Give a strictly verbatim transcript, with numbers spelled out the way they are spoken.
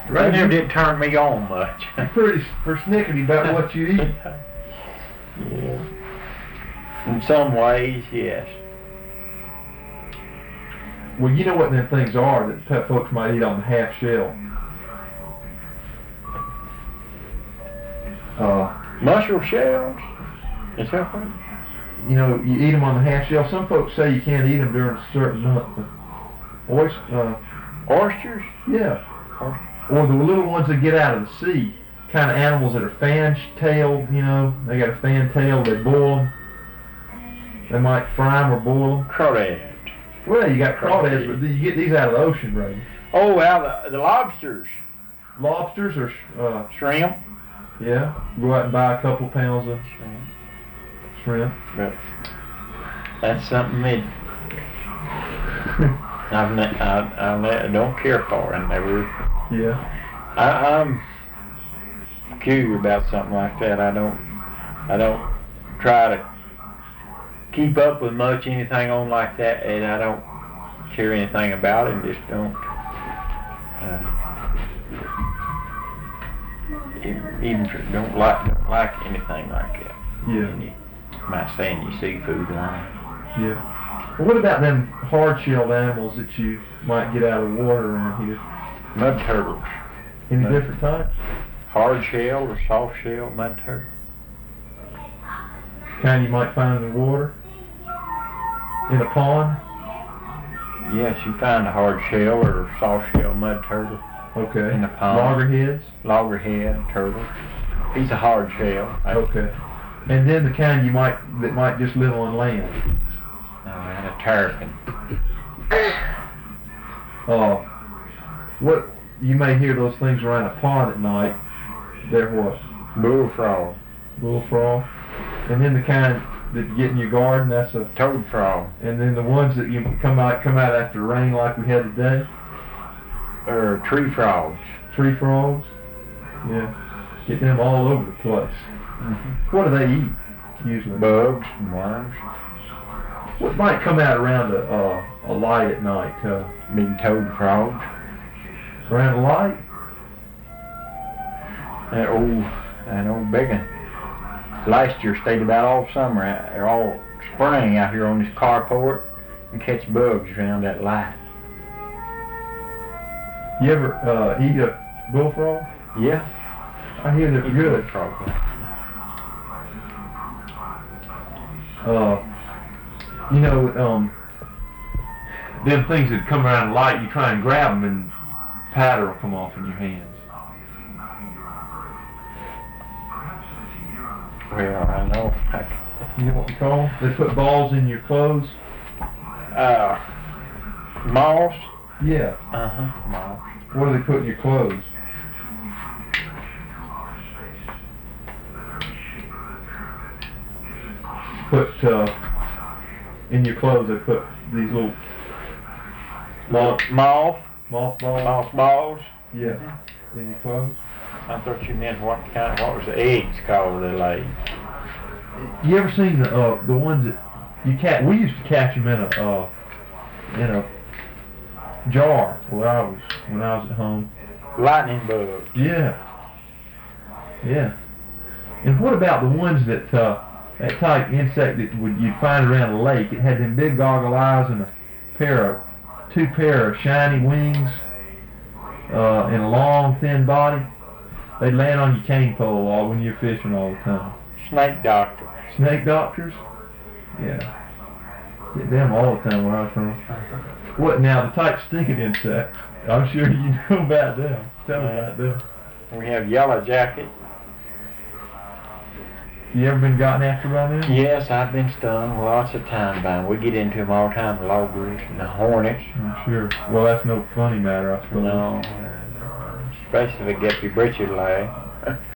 They never did turn me on much. You're pretty persnickety about what you eat. Yeah. In some ways, yes. Well, you know what them things are that pet folks might eat on the half shell. Uh, Mussel shells? Is that what? you know, you eat them on the half shell. Some folks say you can't eat them during a certain month. But oyster, uh, Oysters? yeah. Or the little ones that get out of the sea. Kind of animals that are fan-tailed, you know. They got a fan tail, they boil them. They might fry them or boil them. Crawdads. Well, you got crawdads, but you get these out of the ocean, Ray. Oh, well, the, the lobsters. Lobsters or, uh, Shrimp. yeah. Go out and buy a couple pounds of Shrimp. shrimp. But that's something that I've ne- I, I, ne- I don't care for. I never. Yeah. I, I'm peculiar about something like that. I don't. I don't try to keep up with much anything on like that, and I don't care anything about it. And just don't. Uh, even, even don't like don't like anything like that. Yeah. And you might say in your seafood line. Yeah. Well, what about them hard-shelled animals that you might get out of the water around here? Mud turtles. Any Mud. different types? Hard shell or soft shell mud turtle. Kind you might find in the water? In a pond? Yes, you find a hard shell or soft shell mud turtle Okay. in the pond. Loggerheads? Loggerhead turtle. He's a hard shell. I, Okay. And then the kind you might that might just live on land. uh, and a terrapin. Uh, what you may hear those things around a pond at night. They're what? Bullfrog. Bullfrog. And then the kind that you get in your garden, that's a. Toad frog. And then the ones that you come out come out after rain like we had today. Or tree frogs. Tree frogs. Yeah. Get them all over the place. Mm-hmm. What do they eat usually? Bugs and worms. What might come out around a uh, a light at night? Uh, Big toad frogs. around a light? That old, that old big one. Last year stayed about all summer, or all spring out here on this carport and catch bugs around that light. You ever uh, eat a bullfrog? Yeah. I hear they're Eat good. bullfrog. Uh, you know, um, them things that come around the light, you try and grab them and powder will come off in your hands. Well, I know. You know what we call them? They put balls in your clothes? Uh, moss. Yeah. Uh-huh. Moss. What do they put in your clothes? Put, uh, in your clothes they put these little Moth. Moth. moth balls. Moth balls. Yeah. In your clothes. I thought you meant what kind. What was the eggs called they laid? You ever seen the uh, the ones that you catch? We used to catch them in a uh, in a jar where I was when I was at home. Lightning bugs. Yeah, yeah. And what about the ones that uh, that type insect that would you'd find around a lake? It had them big goggle eyes and a pair of two pair of shiny wings uh, and a long thin body. They'd land on your cane pole all when you're fishing all the time. Snake doctor. Snake doctors? Yeah. Get them all the time where I'm from. What now, the type stinking insect? I'm sure you know about them. Tell me about them. We have yellow jacket. You ever been gotten after by them? Yes, I've been stung lots of times by them. We get into them all the time, the loggers and the hornets. I'm sure. Well, that's no funny matter, I suppose. No, especially if they get your britches leg.